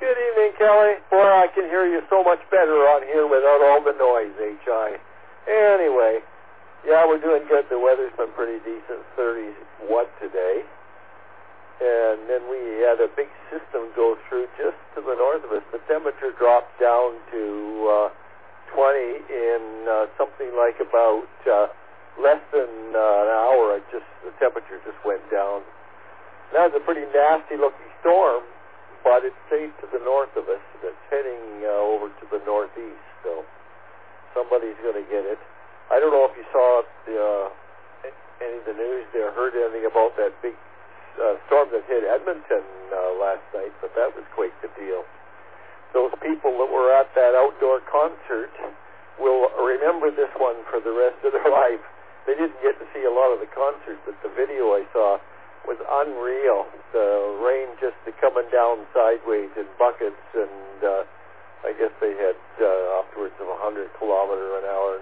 Good evening, Kelly. Boy, I can hear you so much better on here without all the noise, H.I. Anyway, yeah, we're doing good. The weather's been pretty decent, 31 today. And then we had a big system go through just to the north of us. The temperature dropped down to 20 in something like about less than an hour. The temperature just went down. That was a pretty nasty-looking storm, but it stayed to the north of us. It's heading over to the northeast, so somebody's going to get it. I don't know if you saw any of the news there, heard anything about that big storm that hit Edmonton last night, but that was quite the deal. Those people that were at that outdoor concert will remember this one for the rest of their life. They didn't get to see a lot of the concert, but the video I saw was unreal. The rain just coming down sideways in buckets, and I guess they had upwards of 100 kilometer an hour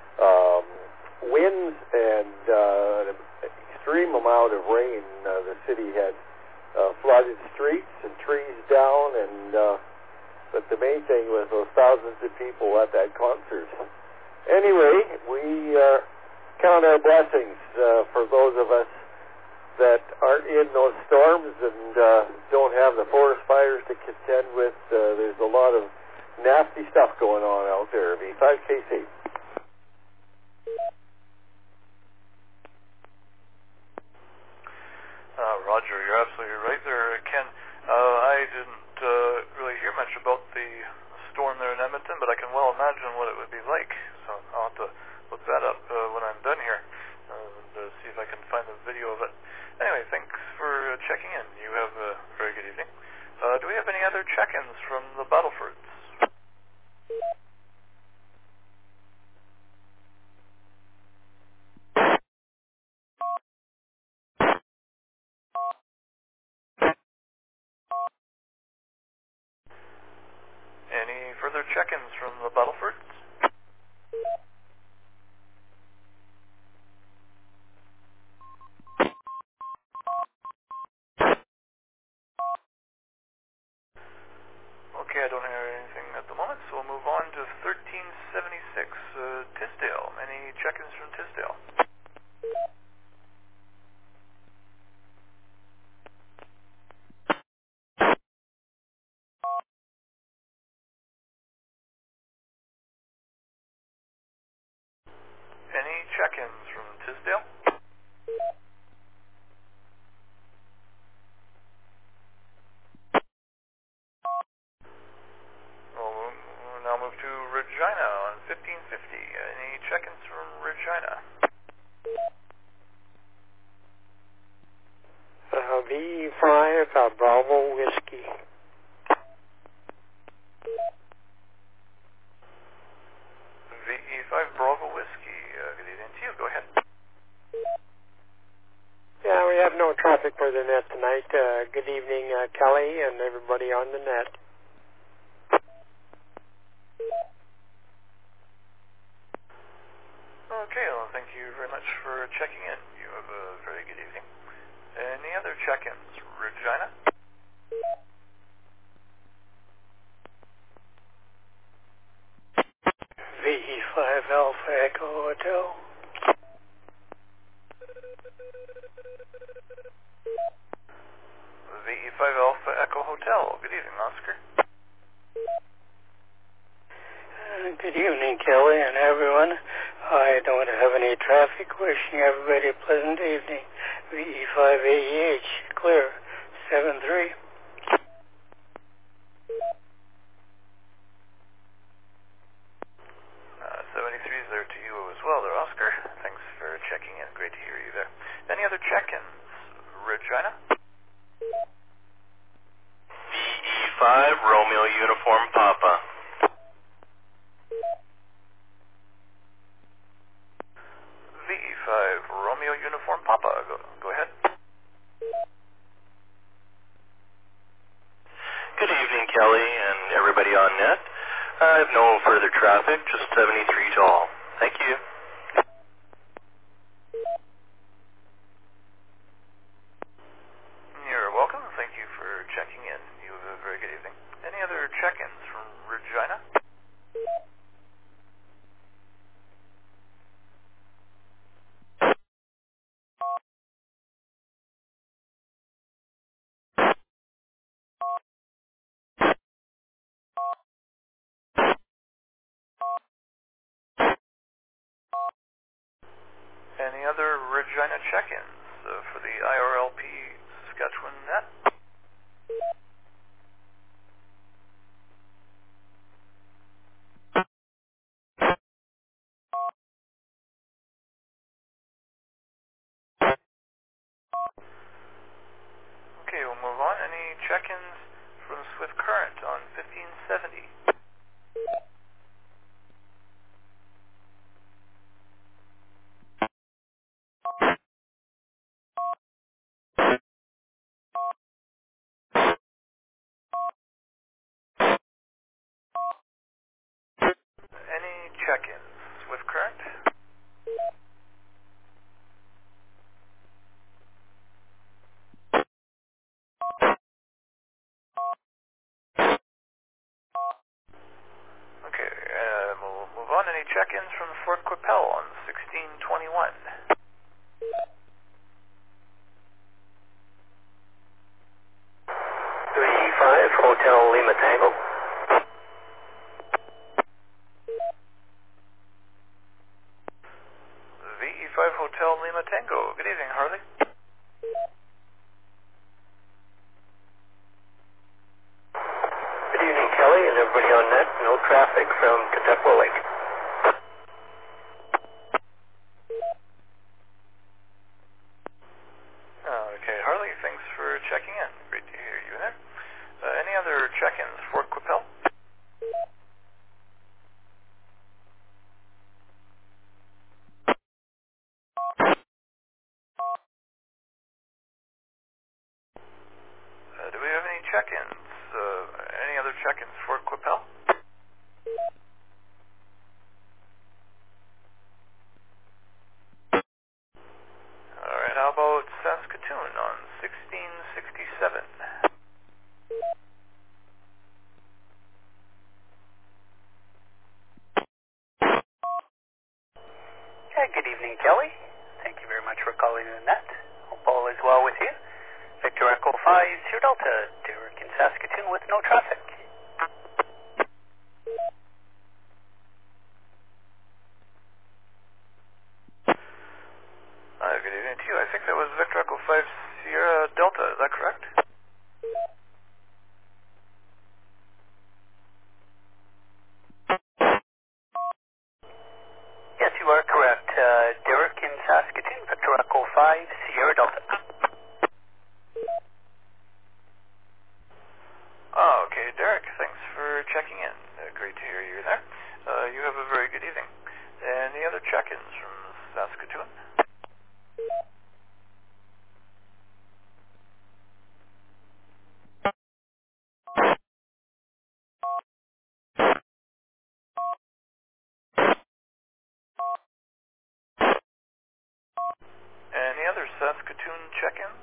winds and an extreme amount of rain. The city had flooded streets and trees down, and but the main thing was those thousands of people at that concert. Anyway, we count our blessings for those of us that aren't in those storms and don't have the forest fires to contend with. There's a lot of nasty stuff going on out there. V5KC. Roger, you're absolutely right there, Ken. I didn't really hear much about the storm there in Edmonton, but I can well imagine what it would be like. So I'll have to look that up when I'm done here and see if I can find the video of it. Anyway, thanks for checking in. You have a very good evening. Do we have any other check-ins from the Battlefords? Any further check-ins from the Battlefords? Okay, I don't hear anything at the moment, so we'll move on to 1376, Tisdale. Any check-ins from Tisdale? Any check-ins from Tisdale? We'll now move to Regina on 1550. Any check-ins from Regina? V5 Bravo Whiskey. VE5 Bravo Whiskey. Good evening to you. Go ahead. Yeah, we have no traffic for the net tonight. Good evening, Kelly, and everybody on the net. Okay, well, thank you very much for checking in. You have a very good evening. Any other check-ins? Regina? VE5 Alpha Echo Hotel. VE5 Alpha Echo Hotel. Good evening, Oscar. Good evening, Kelly, and everyone. I don't have any traffic. Wishing everybody a pleasant evening. VE5AEH, clear, 7-3. 73 is there to you as well there, Oscar. Thanks for checking in. Great to hear you there. Any other check-ins? Regina? VE5 Romeo Uniform Papa. VE5 Romeo Uniform Papa. Go ahead. Good evening, Kelly, and everybody on net. I have no further traffic, just 73 tall. Thank you. You're welcome. Thank you for checking in. You have a very good evening. Any other Regina check-ins for the IRLP Saskatchewan net? Okay, we'll move on. Any check-ins from Swift Current on 1570? Any check-ins, Swift Current? Okay, we'll move on. Any check-ins from Fort Qu'Appelle on 1621? Hotel Lima Tango. VE5 Hotel Lima Tango. Good evening, Harley. Good evening, Kelly, and everybody on net. No traffic from Catepwa Lake. Okay, Harley, thanks for checking in. Great to hear you there. Any other check-ins, Fort Qu'Appelle? Do we have any check-ins? Any other check-ins, Fort Qu'Appelle? All right, how about Saskatoon on 1667? Good evening, Kelly. Thank you very much for calling in net. Hope all is well with you. Victor Echo 5, Sierra Delta, Derek in Saskatoon with no traffic. Good evening to you. I think that was Victor Echo 5 Sierra Delta. Is that correct? Yes, you are correct. Derek in Saskatoon, Victor Echo 5, Sierra Delta. Oh, okay, Derek, thanks for checking in. Great to hear you there. You have a very good evening. Any other check-ins from Saskatoon? Any other Saskatoon check-ins?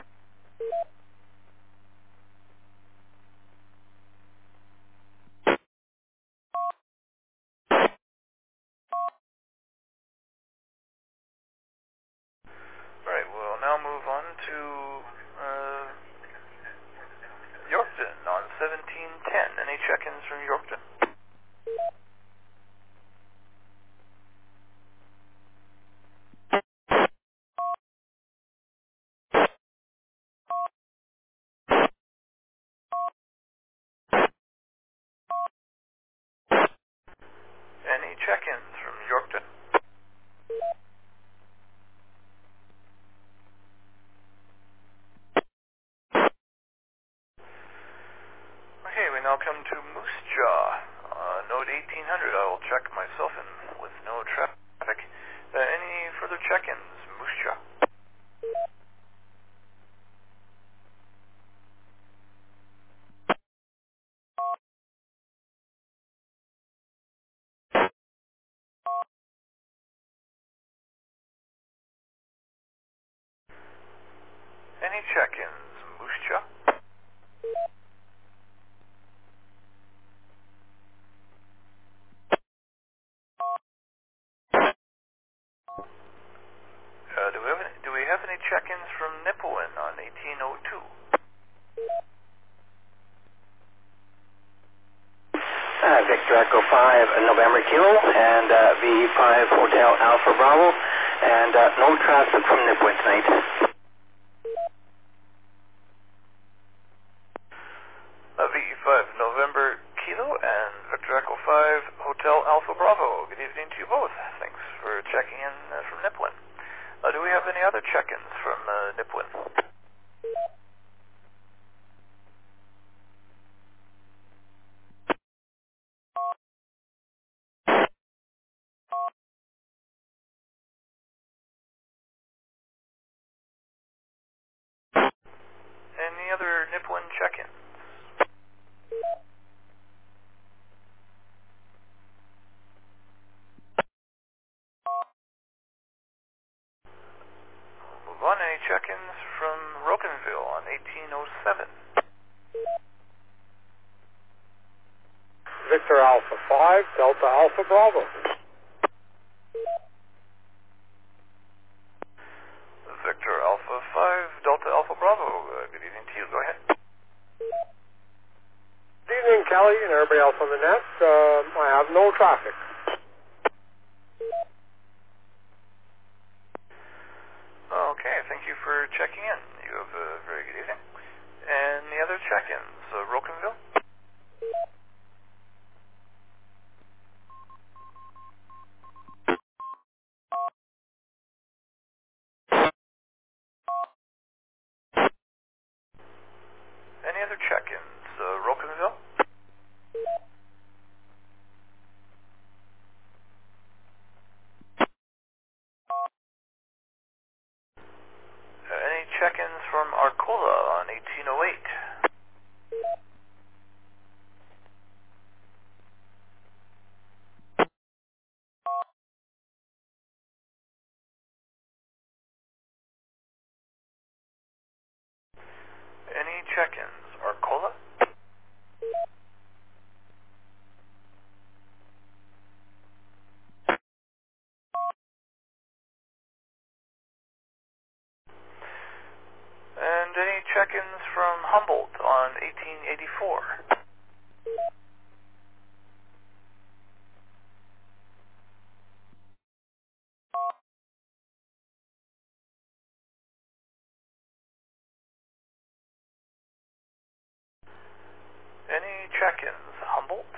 All right, we'll now move on to Yorkton on 1710. Any check-ins from Yorkton? Any check-ins from Yorkton? Okay, we now come to Moose Jaw. Node 1800, I will check myself in with no traffic. Any further check-ins, Moose Jaw? Any check-ins, Moose Jaw? Do we have any check-ins from Nipawin on 1802? Victor Echo 5, November Kilo, and VE5 Hotel Alpha Bravo. And no traffic from Nipawin tonight. VE5 November Kilo and Victor Echo 5 Hotel Alpha Bravo. Good evening to you both. Thanks for checking in from Nipawin. Do we have any other check-ins from Nipawin? Any other Nipawin check-ins? Move on. Any check-ins from Rocanville on 1807? Victor Alpha 5, Delta Alpha Bravo. Victor Alpha 5 Delta Alpha Bravo. Good evening to you. Go ahead. Good evening, Kelly, and everybody else on the net. I have no traffic. Okay, thank you for checking in. You have a very good evening. And the other check-ins, Rocanville? Any other check-ins, Rocanville? Any check-ins from Arcola on 1808? Any check-ins, Arcola? And any check-ins from Humboldt on 1884? Any check-ins, Humboldt?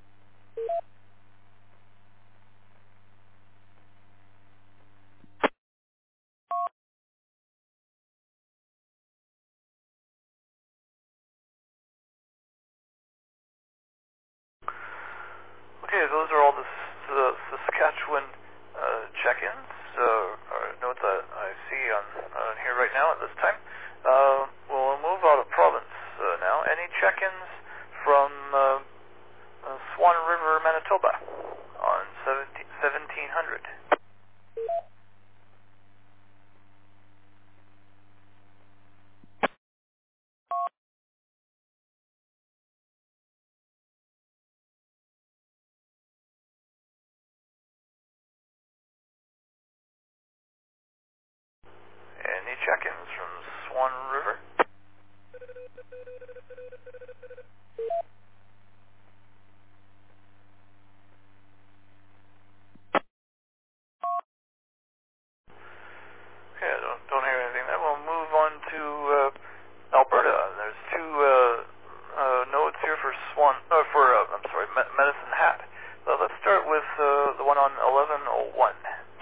Okay, those are all the Saskatchewan check-ins, or notes I see on here right now at this time. We'll move out of province now. Any check-ins from Swan River, Manitoba on 1700? Any check-ins from Swan River? Okay, don't hear anything there. We'll move on to Alberta. There's two nodes here for Medicine Hat. Let's start with the one on 1101.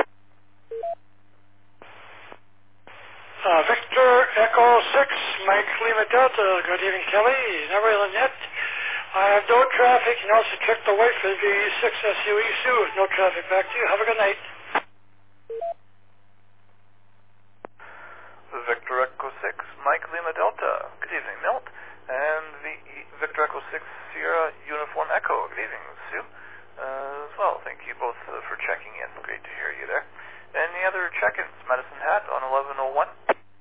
Victor Echo 6, Mike Lima Delta. Good evening, Kelly. Never on the net. I have no traffic. You can also check the white for the VE6 SUE Sioux. No traffic. Back to you. Have a good night. Victor Echo 6, Mike Lima Delta. Good evening, Milt. And Victor Echo 6, Sierra Uniform Echo. Good evening, Sue. As well. Thank you both for checking in. Great to hear you there. Any other check-ins? Medicine Hat on 1101?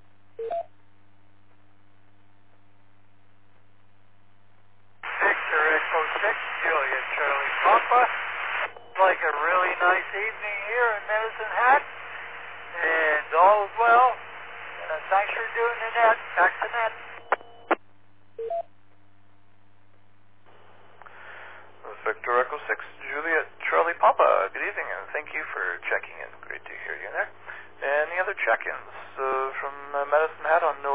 Victor Echo 6, Julia Charlie Papa. Like a really nice evening here in Medicine Hat. And all is well. Thanks for doing the net. Back to net. Victor Echo 6, Juliet Charlie Papa. Good evening, and thank you for checking in. Great to hear you there. Any other check-ins from Medicine Hat on